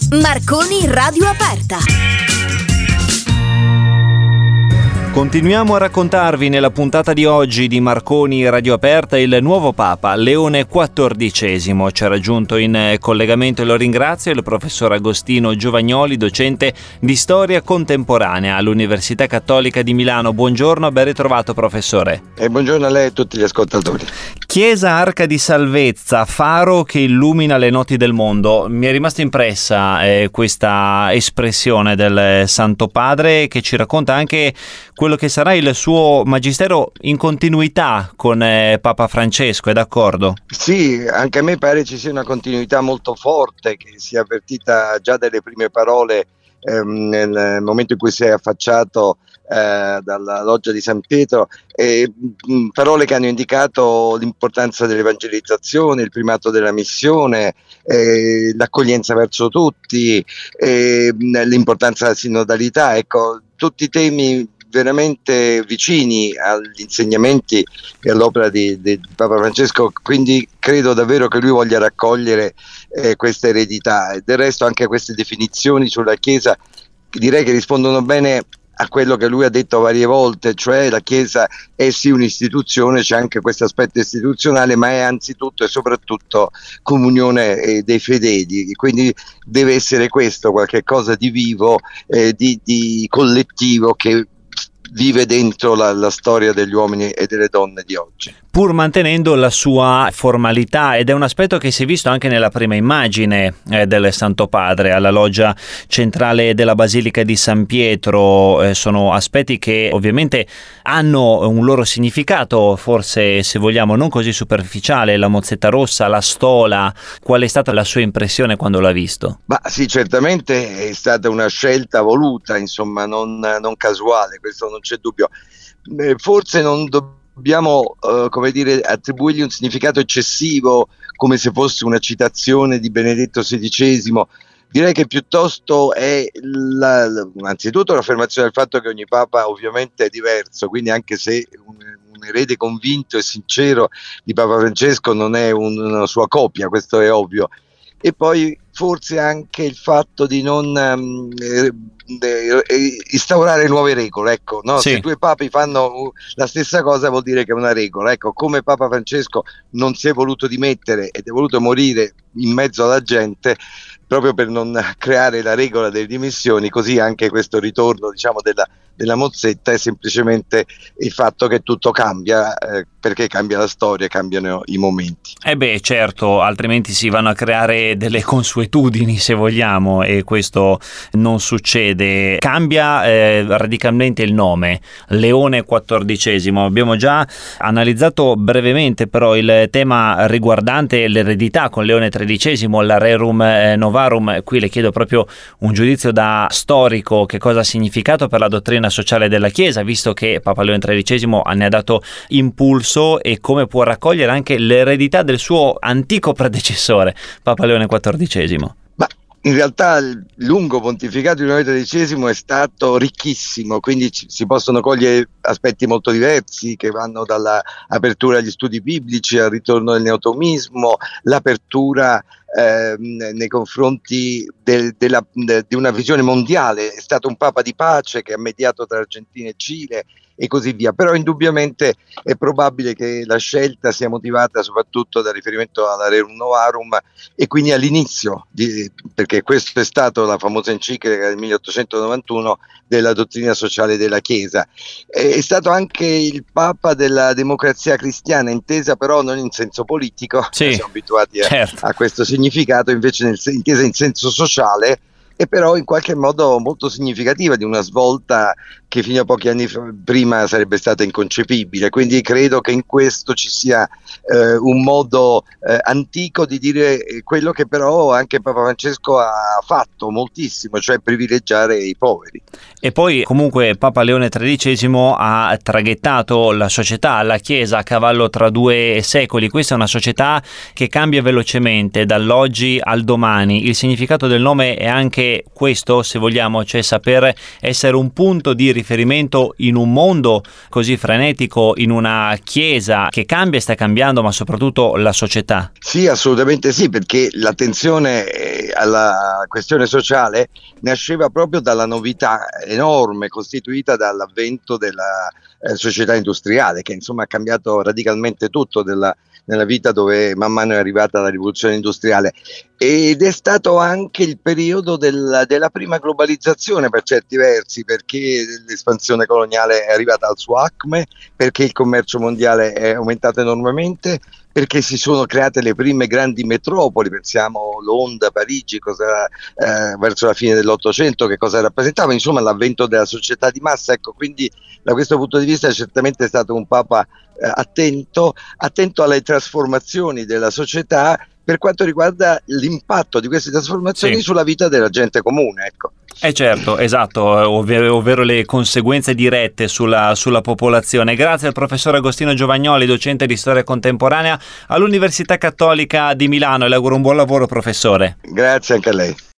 Marconi Radio Aperta. Continuiamo a raccontarvi nella puntata di oggi di Marconi Radio Aperta il nuovo Papa, Leone XIV. Ci ha raggiunto in collegamento e lo ringrazio il professor Agostino Giovagnoli, docente di storia contemporanea all'Università Cattolica di Milano. Buongiorno, ben ritrovato professore. E buongiorno a lei e a tutti gli ascoltatori. Chiesa arca di salvezza, faro che illumina le notti del mondo. Mi è rimasta impressa questa espressione del Santo Padre, che ci racconta anche quello che sarà il suo magistero in continuità con Papa Francesco, è d'accordo? Sì, anche a me pare ci sia una continuità molto forte che si è avvertita già dalle prime parole nel momento in cui si è affacciato dalla loggia di San Pietro, parole che hanno indicato l'importanza dell'evangelizzazione, il primato della missione, l'accoglienza verso tutti, l'importanza della sinodalità, ecco, tutti temi veramente vicini agli insegnamenti e all'opera di Papa Francesco, quindi credo davvero che lui voglia raccogliere questa eredità, e del resto anche queste definizioni sulla Chiesa direi che rispondono bene a quello che lui ha detto varie volte, cioè la Chiesa è sì un'istituzione, c'è anche questo aspetto istituzionale, ma è anzitutto e soprattutto comunione dei fedeli, quindi deve essere questo, qualche cosa di vivo, di collettivo che vive dentro la storia degli uomini e delle donne di oggi, pur mantenendo la sua formalità, ed è un aspetto che si è visto anche nella prima immagine del Santo Padre alla loggia centrale della Basilica di San Pietro. Sono aspetti che ovviamente hanno un loro significato, forse se vogliamo non così superficiale, la mozzetta rossa, la stola. Qual è stata la sua impressione quando l'ha visto? Ma sì, certamente è stata una scelta voluta, insomma, non casuale, questo non c'è dubbio. Forse non dobbiamo attribuirgli un significato eccessivo, come se fosse una citazione di Benedetto XVI. Direi che piuttosto è anzitutto l'affermazione del fatto che ogni Papa ovviamente è diverso, quindi anche se un erede convinto e sincero di Papa Francesco non è una sua copia, questo è ovvio. E poi forse anche il fatto di non instaurare nuove regole, ecco, no? Sì. Se due papi fanno la stessa cosa vuol dire che è una regola, ecco, come Papa Francesco non si è voluto dimettere ed è voluto morire in mezzo alla gente proprio per non creare la regola delle dimissioni, così anche questo ritorno, diciamo, della mozzetta è semplicemente il fatto che tutto cambia, perché cambia la storia, cambiano i momenti. Certo, altrimenti si vanno a creare delle consuetudini, se vogliamo, e questo non succede. Cambia radicalmente il nome, Leone XIV. Abbiamo già analizzato brevemente però il tema riguardante l'eredità con Leone XIII, la Rerum Novarum. Qui le chiedo proprio un giudizio da storico, che cosa ha significato per la dottrina sociale della Chiesa, visto che Papa Leone XIII ne ha dato impulso, e come può raccogliere anche l'eredità del suo antico predecessore, Papa Leone XIV. In realtà il lungo pontificato di Leone XIII è stato ricchissimo, quindi si possono cogliere aspetti molto diversi che vanno dall'apertura agli studi biblici al ritorno del neotomismo, l'apertura nei confronti di una visione mondiale. È stato un papa di pace che ha mediato tra Argentina e Cile e così via, però indubbiamente è probabile che la scelta sia motivata soprattutto dal riferimento alla Rerum Novarum e quindi all'inizio, perché questa è stata la famosa enciclica del 1891 della dottrina sociale della Chiesa. È stato anche il Papa della democrazia cristiana, intesa però non in senso politico, sì, siamo abituati certo, a questo significato, invece intesa in senso sociale, e però in qualche modo molto significativa, di una svolta che fino a pochi anni prima sarebbe stata inconcepibile. Quindi credo che in questo ci sia un modo antico di dire quello che però anche Papa Francesco ha fatto moltissimo, cioè privilegiare i poveri. E poi comunque Papa Leone XIII ha traghettato la società, la Chiesa, a cavallo tra due secoli. Questa è una società che cambia velocemente dall'oggi al domani. Il significato del nome è anche anche questo, se vogliamo, cioè saper essere un punto di riferimento in un mondo così frenetico, in una chiesa che cambia e sta cambiando, ma soprattutto la società? Sì, assolutamente sì, perché l'attenzione alla questione sociale nasceva proprio dalla novità enorme costituita dall'avvento della società industriale, che insomma ha cambiato radicalmente tutto nella vita, dove man mano è arrivata la rivoluzione industriale, ed è stato anche il periodo della prima globalizzazione per certi versi, perché l'espansione coloniale è arrivata al suo acme, perché il commercio mondiale è aumentato enormemente, perché si sono create le prime grandi metropoli. Pensiamo Londra, Parigi, verso la fine dell'Ottocento, che cosa rappresentava, insomma l'avvento della società di massa. Ecco, quindi da questo punto di vista certamente è stato un Papa attento alle trasformazioni della società per quanto riguarda l'impatto di queste trasformazioni sulla vita della gente comune, ecco. Certo, esatto, ovvero le conseguenze dirette sulla popolazione. Grazie al professor Agostino Giovagnoli, docente di storia contemporanea all'Università Cattolica di Milano, e le auguro un buon lavoro, professore. Grazie anche a lei.